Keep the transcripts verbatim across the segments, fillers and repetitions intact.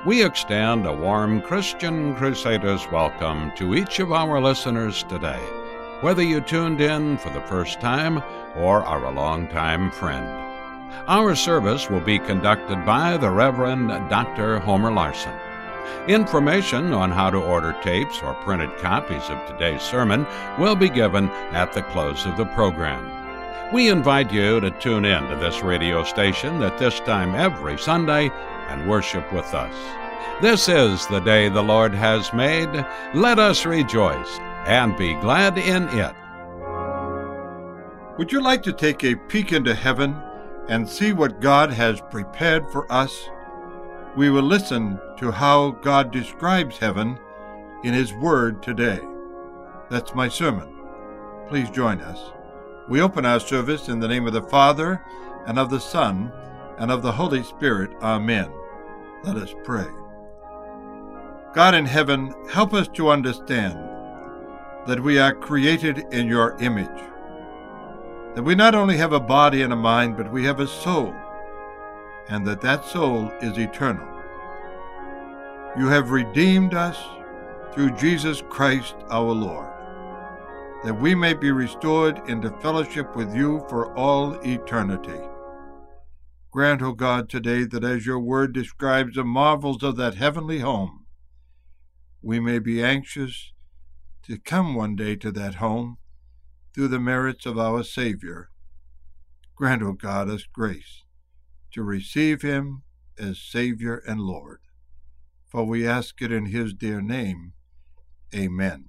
We extend a warm Christian Crusaders welcome to each of our listeners today, whether you tuned in for the first time or are a long-time friend. Our service will be conducted by the Reverend Doctor Homer Larson. Information on how to order tapes or printed copies of today's sermon will be given at the close of the program. We invite you to tune in to this radio station at this time every Sunday and worship with us. This is the day the Lord has made. Let us rejoice and be glad in it. Would you like to take a peek into heaven and see what God has prepared for us? We will listen to how God describes heaven in His Word today. That's my sermon. Please join us. We open our service in the name of the Father, and of the Son, and of the Holy Spirit. Amen. Let us pray. God in heaven, help us to understand that we are created in your image, that we not only have a body and a mind, but we have a soul, and that that soul is eternal. You have redeemed us through Jesus Christ our Lord, that we may be restored into fellowship with you for all eternity. Grant, O God, today that as your word describes the marvels of that heavenly home, we may be anxious to come one day to that home through the merits of our Savior. Grant, O God, us grace to receive him as Savior and Lord. For we ask it in his dear name. Amen.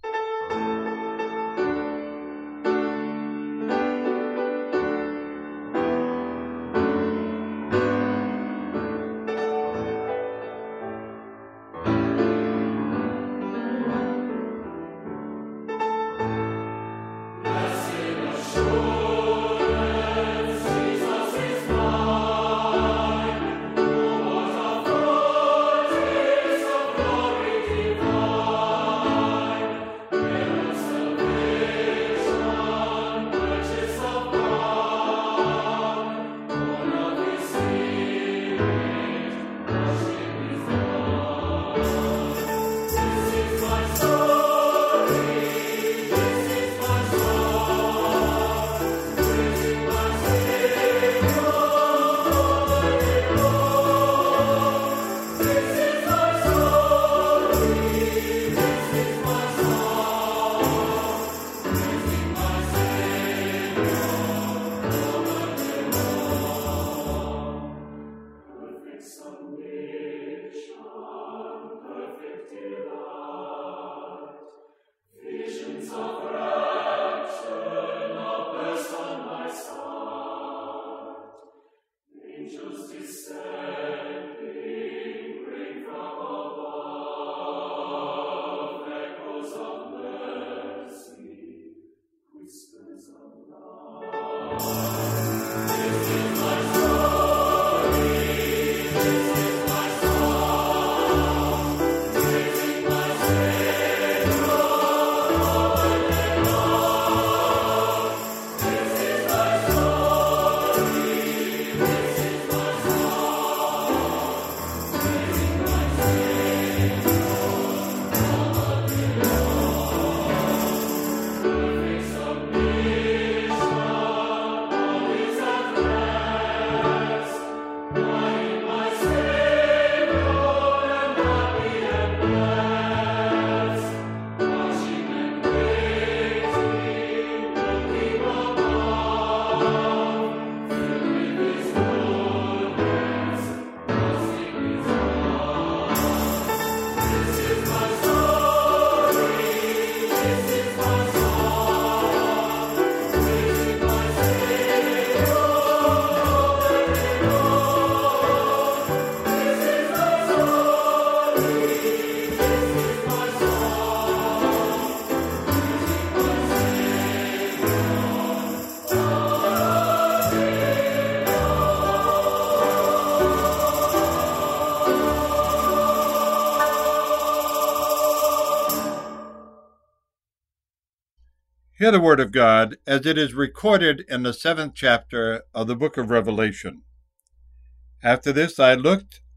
Hear the word of God as it is recorded in the seventh chapter of the book of Revelation. After this I looked,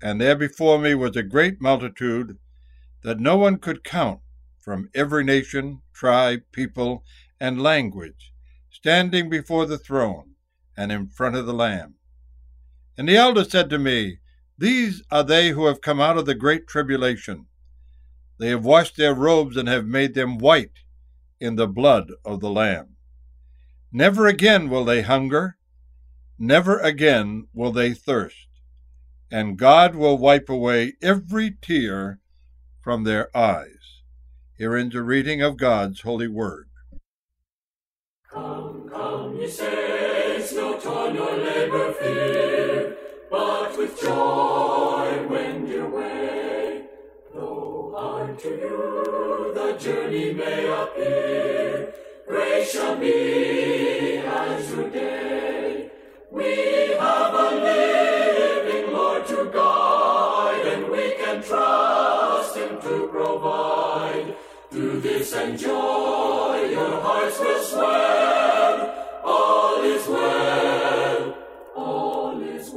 and there before me was a great multitude that no one could count, from every nation, tribe, people, and language, standing before the throne and in front of the Lamb. And the elder said to me, These are they who have come out of the great tribulation. They have washed their robes and have made them white in the blood of the Lamb. Never again will they hunger, never again will they thirst, and God will wipe away every tear from their eyes. Here ends a reading of God's holy word. Come, come, ye saints, no toil nor labor fear, but with joy wend your way. Though hard to you the journey may appear, grace shall be as your day. We have a living Lord to guide, and we can trust Him to provide. Through this and joy your hearts will swell. All is well, all is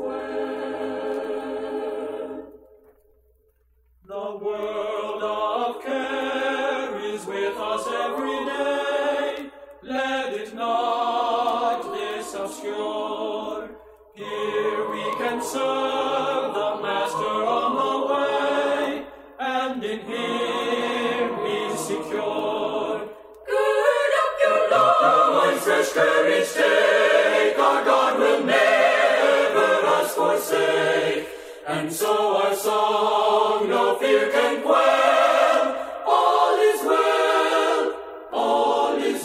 well. The world of care is with us every day. Let it not this obscure. Here we can serve the Master on the way, and in Him be secure. Gird up your loins, fresh courage take, our God will never us forsake, and so our song no fear can quell. All is well, all is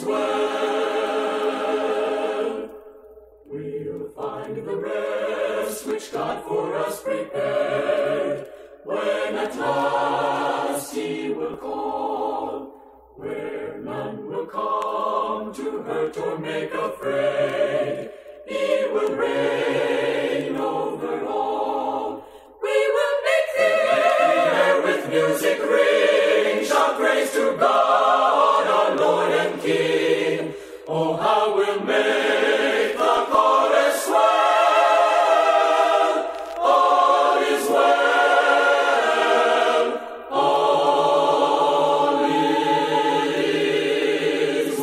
well. We'll find the rest which God for us prepared, when at last He will call, where none will come to hurt or make afraid. He will reign over all. We will make the air with music ring, shout praise to God, our Lord and King. Oh, how we'll make the chorus swell. All is well, all is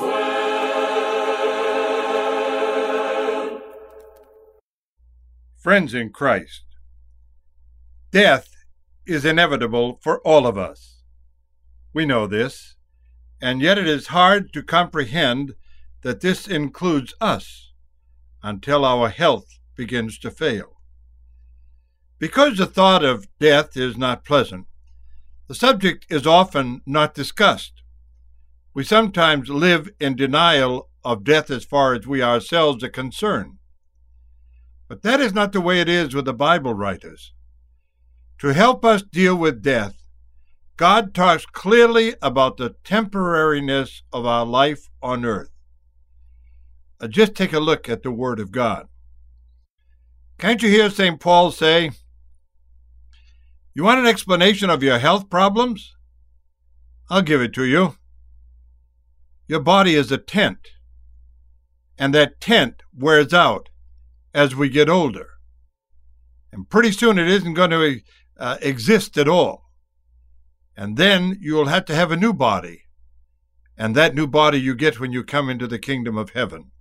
well. Friends in Christ, death is inevitable for all of us. We know this, and yet it is hard to comprehend that this includes us until our health begins to fail. Because the thought of death is not pleasant, the subject is often not discussed. We sometimes live in denial of death as far as we ourselves are concerned. But that is not the way it is with the Bible writers. To help us deal with death, God talks clearly about the temporariness of our life on earth. Uh, just take a look at the Word of God. Can't you hear Saint Paul say, you want an explanation of your health problems? I'll give it to you. Your body is a tent, and that tent wears out as we get older. And pretty soon it isn't going to uh, exist at all. And then you'll have to have a new body. And that new body you get when you come into the kingdom of heaven.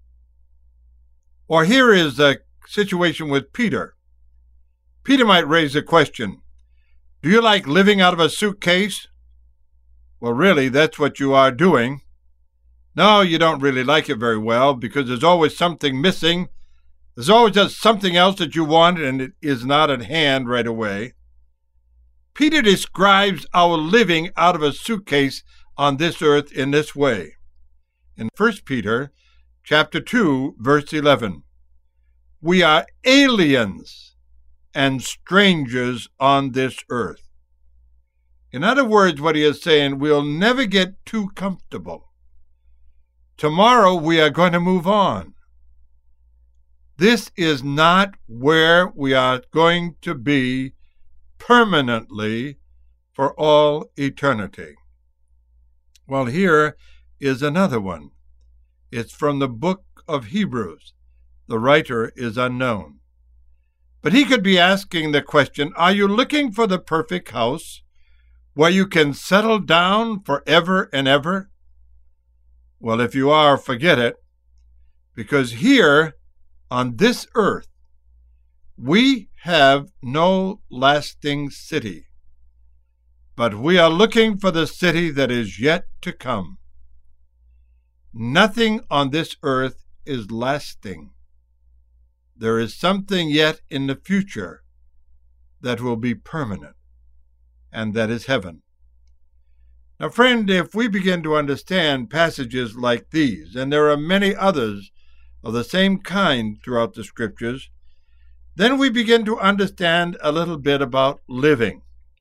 Or here is a situation with Peter. Peter might raise a question. Do you like living out of a suitcase? Well, really, that's what you are doing. No, you don't really like it very well because there's always something missing. There's always just something else that you want and it is not at hand right away. Peter describes our living out of a suitcase on this earth in this way. In First Peter chapter two, verse eleven, we are aliens and strangers on this earth. In other words, what he is saying, we'll never get too comfortable. Tomorrow we are going to move on. This is not where we are going to be permanently for all eternity. Well, here is another one. It's from the book of Hebrews. The writer is unknown. But he could be asking the question, are you looking for the perfect house where you can settle down forever and ever? Well, if you are, forget it, because here on this earth, we have no lasting city, but we are looking for the city that is yet to come. Nothing on this earth is lasting. There is something yet in the future that will be permanent, and that is heaven. Now, friend, if we begin to understand passages like these, and there are many others of the same kind throughout the Scriptures, then we begin to understand a little bit about living.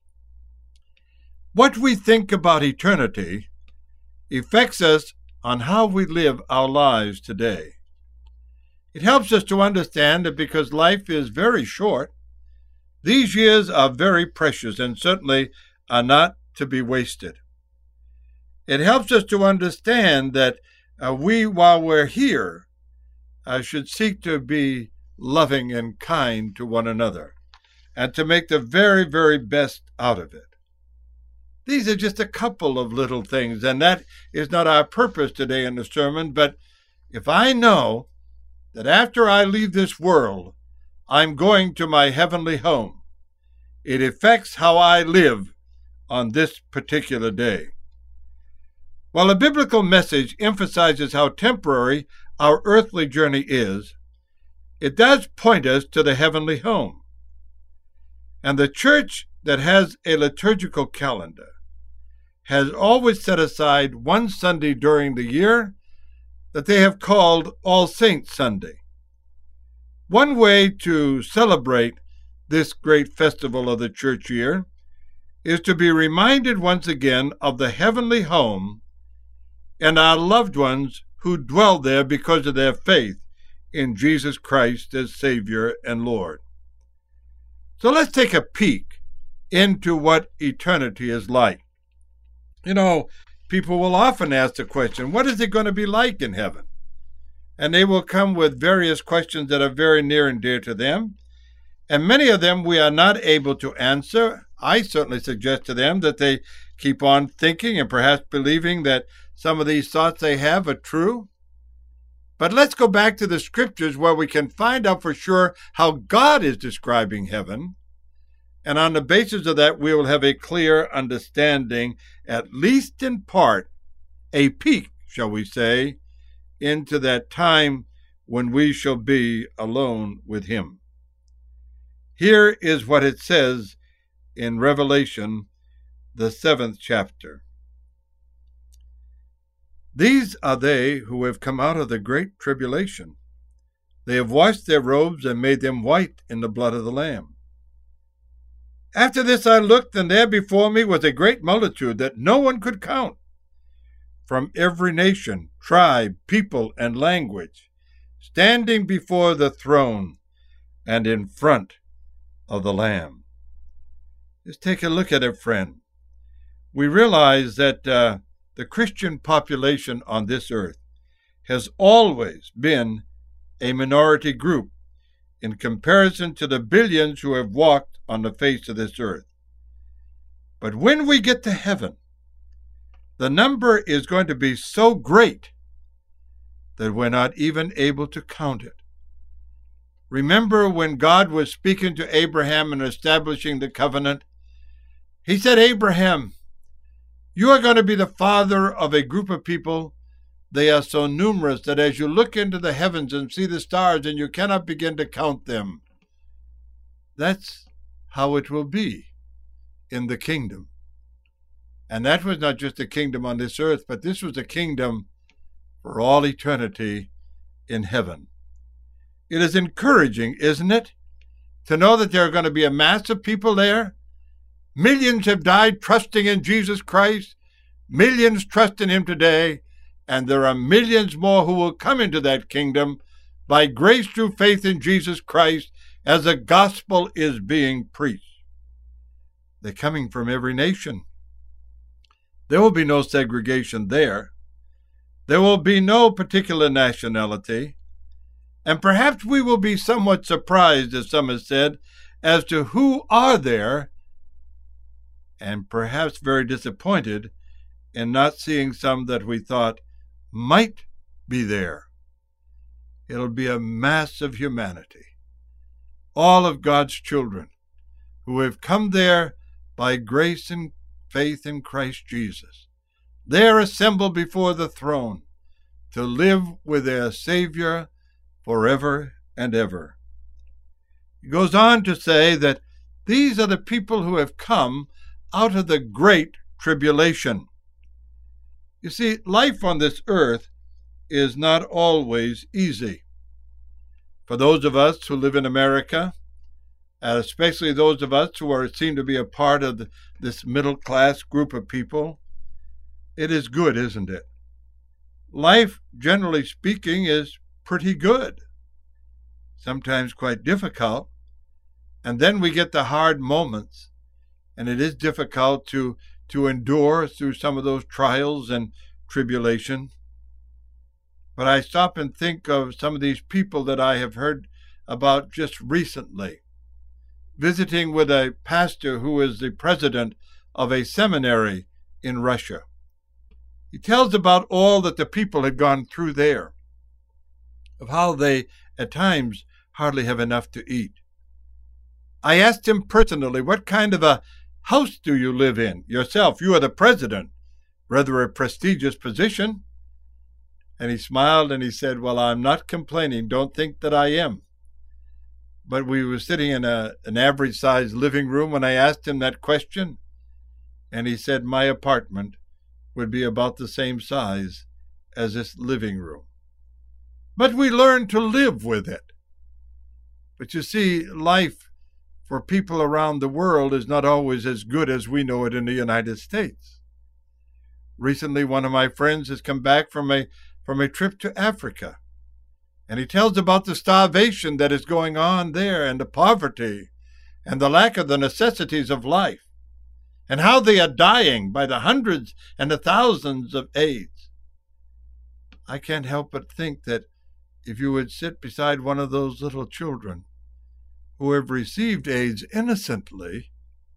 What we think about eternity affects us on how we live our lives today. It helps us to understand that because life is very short, these years are very precious and certainly are not to be wasted. It helps us to understand that uh, we, while we're here, uh, should seek to be loving and kind to one another and to make the very, very best out of it. These are just a couple of little things, and that is not our purpose today in the sermon, but if I know that after I leave this world, I'm going to my heavenly home, it affects how I live on this particular day. While a biblical message emphasizes how temporary our earthly journey is, it does point us to the heavenly home. And the church that has a liturgical calendar has always set aside one Sunday during the year that they have called All Saints Sunday. One way to celebrate this great festival of the church year is to be reminded once again of the heavenly home and our loved ones who dwell there because of their faith in Jesus Christ as Savior and Lord. So let's take a peek into what eternity is like. You know, people will often ask the question, what is it going to be like in heaven? And they will come with various questions that are very near and dear to them. And many of them we are not able to answer. I certainly suggest to them that they keep on thinking and perhaps believing that some of these thoughts they have are true. But let's go back to the Scriptures where we can find out for sure how God is describing heaven. And on the basis of that, we will have a clear understanding, at least in part, a peek, shall we say, into that time when we shall be alone with Him. Here is what it says in Revelation, the seventh chapter. These are they who have come out of the great tribulation. They have washed their robes and made them white in the blood of the Lamb. After this I looked, and there before me was a great multitude that no one could count, from every nation, tribe, people, and language, standing before the throne and in front of the Lamb. Just take a look at it, friend. We realize that uh, the Christian population on this earth has always been a minority group in comparison to the billions who have walked on the face of this earth. But when we get to heaven, the number is going to be so great that we're not even able to count it. Remember when God was speaking to Abraham and establishing the covenant? He said, Abraham, you are going to be the father of a group of people. They are so numerous that as you look into the heavens and see the stars and you cannot begin to count them, that's how it will be in the kingdom. And that was not just a kingdom on this earth, but this was a kingdom for all eternity in heaven. It is encouraging, isn't it, to know that there are going to be a mass of people there. Millions have died trusting in Jesus Christ. Millions trust in Him today. And there are millions more who will come into that kingdom by grace through faith in Jesus Christ as the gospel is being preached. They're coming from every nation. There will be no segregation there. There will be no particular nationality. And perhaps we will be somewhat surprised, as some have said, as to who are there, and perhaps very disappointed in not seeing some that we thought might be there. It'll be a mass of humanity, all of God's children who have come there by grace and faith in Christ Jesus. They're assembled before the throne to live with their Savior forever and ever. He goes on to say that these are the people who have come out of the great tribulation. You see, life on this earth is not always easy. For those of us who live in America, and especially those of us who are seem to be a part of the, this middle-class group of people, it is good, isn't it? Life, generally speaking, is pretty good. Sometimes quite difficult. And then we get the hard moments, and it is difficult to, to endure through some of those trials and tribulation. But I stop and think of some of these people that I have heard about just recently, visiting with a pastor who is the president of a seminary in Russia. He tells about all that the people had gone through there, of how they at times hardly have enough to eat. I asked him personally, what kind of a house do you live in yourself? You are the president, rather a prestigious position. And he smiled and he said, well, I'm not complaining. Don't think that I am. But we were sitting in a, an average-sized living room when I asked him that question. And he said, my apartment would be about the same size as this living room. But we learn to live with it. But you see, life for people around the world is not always as good as we know it in the United States. Recently, one of my friends has come back from a from a trip to Africa, and he tells about the starvation that is going on there, and the poverty, and the lack of the necessities of life, and how they are dying by the hundreds and the thousands of AIDS. I can't help but think that if you would sit beside one of those little children who have received AIDS innocently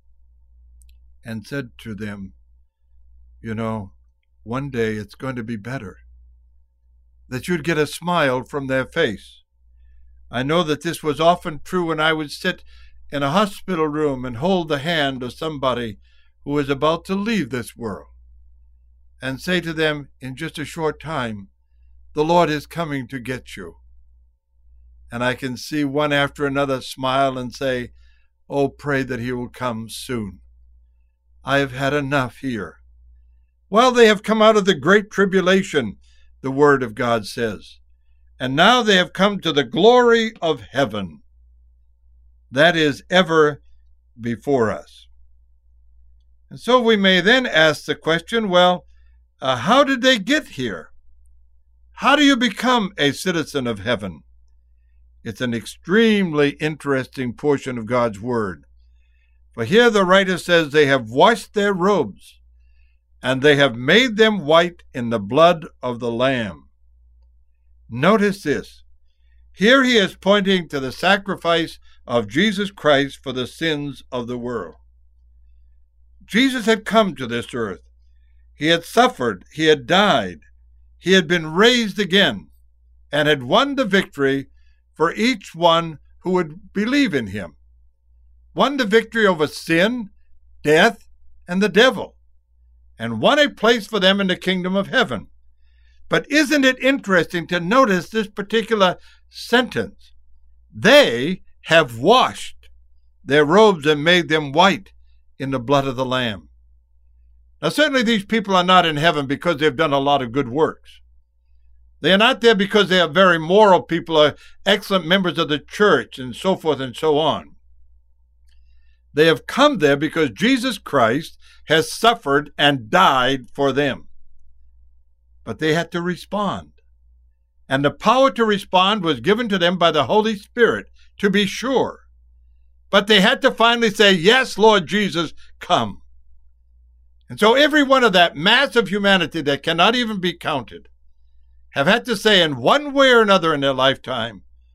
and said to them, you know, one day it's going to be better, that you'd get a smile from their face. I know that this was often true when I would sit in a hospital room and hold the hand of somebody who was about to leave this world and say to them, in just a short time, the Lord is coming to get you. And I can see one after another smile and say, oh, pray that he will come soon. I have had enough here. Well, they have come out of the great tribulation, the Word of God says, and now they have come to the glory of heaven. That is ever before us. And so we may then ask the question, well, uh, how did they get here? How do you become a citizen of heaven? It's an extremely interesting portion of God's Word. For here the writer says they have washed their robes, and they have made them white in the blood of the Lamb. Notice this. Here he is pointing to the sacrifice of Jesus Christ for the sins of the world. Jesus had come to this earth. He had suffered. He had died. He had been raised again and had won the victory for each one who would believe in him. Won the victory over sin, death, and the devil, and won a place for them in the kingdom of heaven. But isn't it interesting to notice this particular sentence? They have washed their robes and made them white in the blood of the Lamb. Now, certainly these people are not in heaven because they've done a lot of good works. They are not there because they are very moral people or excellent members of the church and so forth and so on. They have come there because Jesus Christ has suffered and died for them. But they had to respond. And the power to respond was given to them by the Holy Spirit, to be sure. But they had to finally say, yes, Lord Jesus, come. And so every one of that mass of humanity that cannot even be counted have had to say in one way or another in their lifetime,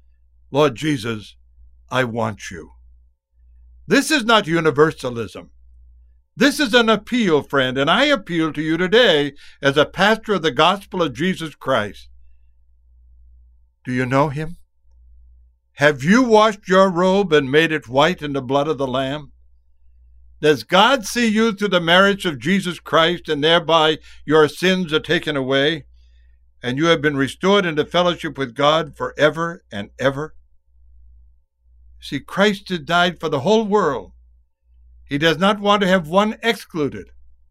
Lord Jesus, I want you. This is not universalism. This is an appeal, friend, and I appeal to you today as a pastor of the gospel of Jesus Christ. Do you know him? Have you washed your robe and made it white in the blood of the Lamb? Does God see you through the merits of Jesus Christ, and thereby your sins are taken away, and you have been restored into fellowship with God forever and ever? See, Christ has died for the whole world. He does not want to have one excluded,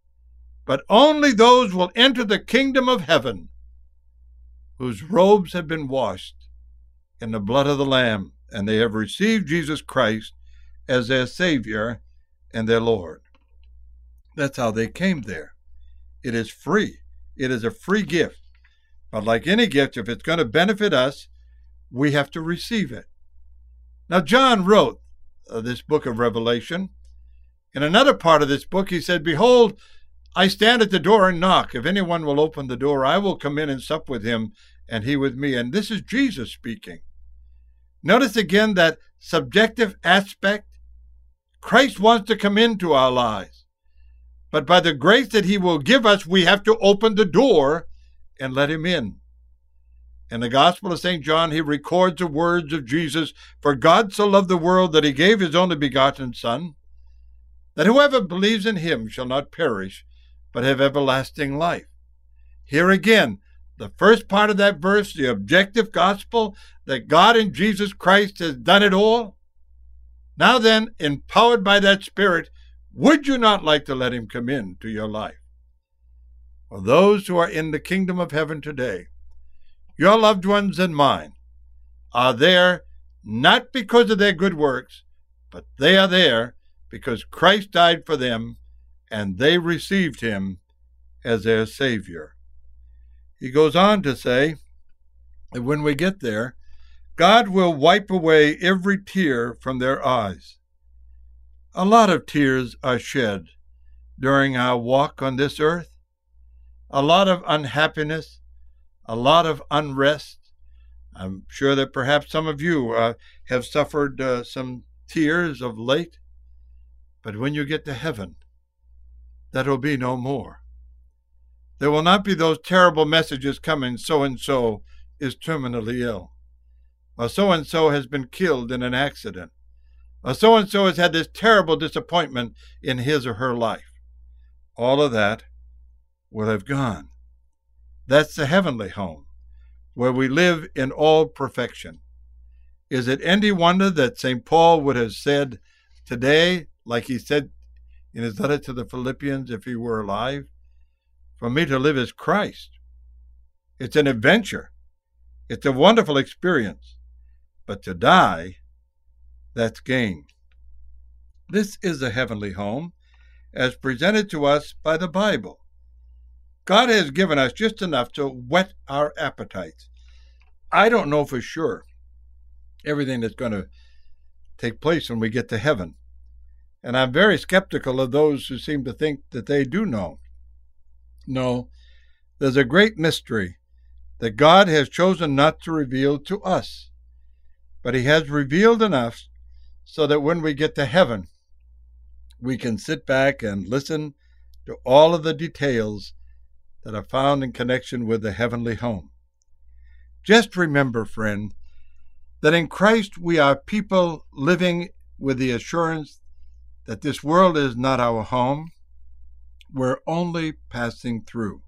but only those will enter the kingdom of heaven whose robes have been washed in the blood of the Lamb, and they have received Jesus Christ as their Savior and their Lord. That's how they came there. It is free. It is a free gift. But like any gift, if it's going to benefit us, we have to receive it. Now, John wrote uh, this book of Revelation. In another part of this book, he said, "Behold, I stand at the door and knock. If anyone will open the door, I will come in and sup with him, and he with me." And this is Jesus speaking. Notice again that subjective aspect. Christ wants to come into our lives. But by the grace that he will give us, we have to open the door and let him in. In the Gospel of Saint John, he records the words of Jesus, "For God so loved the world that he gave his only begotten Son, that whoever believes in him shall not perish, but have everlasting life." Here again, the first part of that verse, the objective gospel, that God in Jesus Christ has done it all. Now then, empowered by that Spirit, would you not like to let him come into your life? For those who are in the kingdom of heaven today, your loved ones and mine, are there not because of their good works, but they are there because Christ died for them and they received him as their Savior. He goes on to say that when we get there, God will wipe away every tear from their eyes. A lot of tears are shed during our walk on this earth. A lot of unhappiness, a lot of unrest. I'm sure that perhaps some of you uh, have suffered uh, some tears of late. But when you get to heaven, that will be no more. There will not be those terrible messages coming, so-and-so is terminally ill, or so-and-so has been killed in an accident, or so-and-so has had this terrible disappointment in his or her life. All of that will have gone. That's the heavenly home, where we live in all perfection. Is it any wonder that Saint Paul would have said today, like he said in his letter to the Philippians, if he were alive, "For me to live is Christ." It's an adventure. It's a wonderful experience. But to die, that's gain. This is the heavenly home as presented to us by the Bible. God has given us just enough to whet our appetites. I don't know for sure everything that's going to take place when we get to heaven. And I'm very skeptical of those who seem to think that they do know. No, there's a great mystery that God has chosen not to reveal to us, but he has revealed enough so that when we get to heaven, we can sit back and listen to all of the details that are found in connection with the heavenly home. Just remember, friend, that in Christ we are people living with the assurance that this world is not our home. We're only passing through.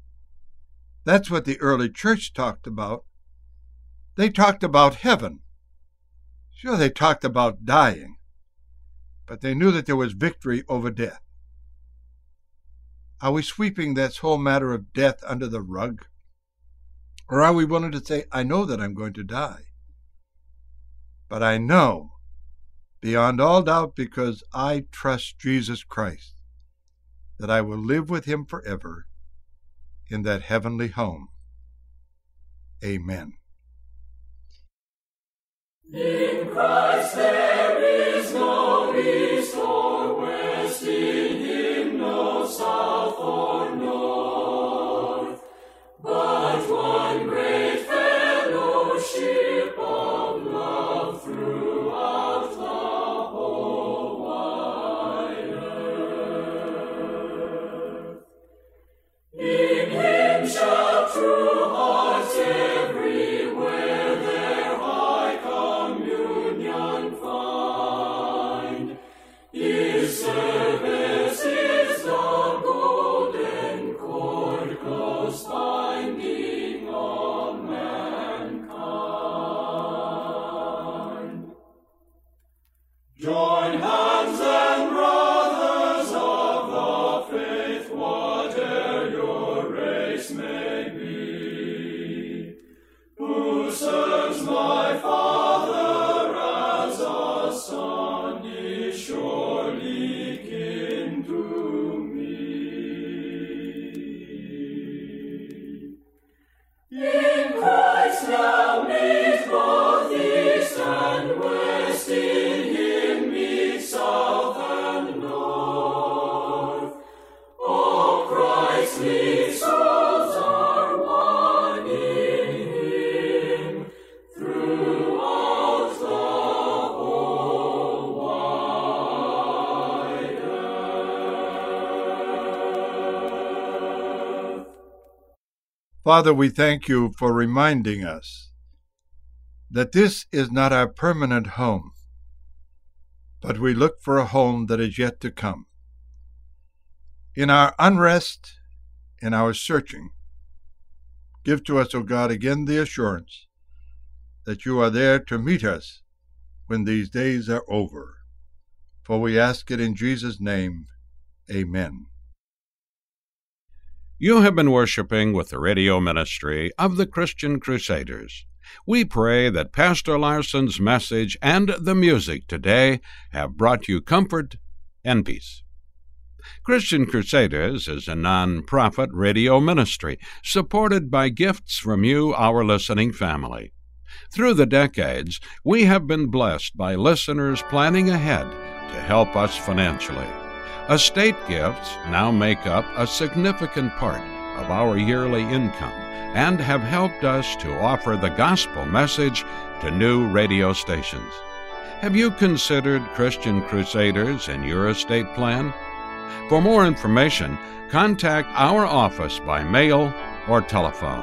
That's what the early church talked about. They talked about heaven. Sure, they talked about dying, but they knew that there was victory over death. Are we sweeping this whole matter of death under the rug? Or are we willing to say, I know that I'm going to die, but I know beyond all doubt, because I trust Jesus Christ, that I will live with him forever in that heavenly home. Amen. In Christ there is no east or west, in him no south or north, but one great fellowship of love. true hearts everywhere their high communion find. His service is the golden cord close binding all mankind. Join hands and brothers of the faith, whate'er your race may be. Who serves my Father as a son is surely kin to me. In Christ now meet both east and west, in him meet south and north. All Christly souls are one in him throughout the whole wide earth. Father, we thank you for reminding us that this is not our permanent home, but we look for a home that is yet to come. In our unrest, in our searching, give to us, O God, again the assurance that you are there to meet us when these days are over. For we ask it in Jesus' name. Amen. You have been worshiping with the radio ministry of the Christian Crusaders. We pray that Pastor Larson's message and the music today have brought you comfort and peace. Christian Crusaders is a non-profit radio ministry supported by gifts from you, our listening family. Through the decades, we have been blessed by listeners planning ahead to help us financially. Estate gifts now make up a significant part of our yearly income and have helped us to offer the gospel message to new radio stations. Have you considered Christian Crusaders in your estate plan? For more information, contact our office by mail or telephone.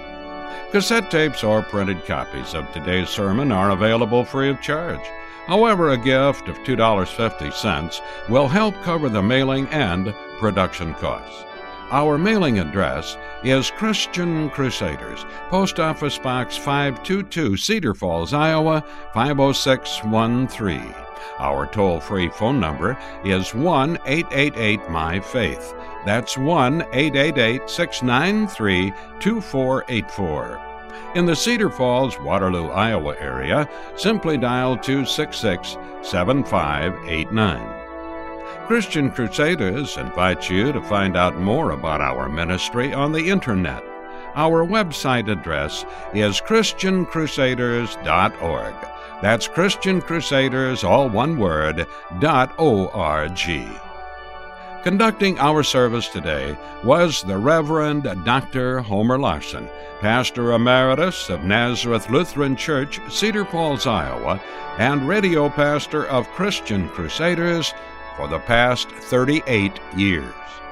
Cassette tapes or printed copies of today's sermon are available free of charge. However, a gift of two dollars and fifty cents will help cover the mailing and production costs. Our mailing address is Christian Crusaders, Post Office Box five two two, Cedar Falls, Iowa, five oh six one three. Our toll-free phone number is one eight eight eight M Y FAITH. That's one eight eight eight, six nine three, two four eight four. In the Cedar Falls, Waterloo, Iowa area, simply dial two six six, seven five eight nine. Christian Crusaders invite you to find out more about our ministry on the Internet. Our website address is christian crusaders dot org. That's Christian Crusaders, all one word, dot O R G. Conducting our service today was the Reverend Doctor Homer Larson, Pastor Emeritus of Nazareth Lutheran Church, Cedar Falls, Iowa, and radio pastor of Christian Crusaders for the past thirty-eight years.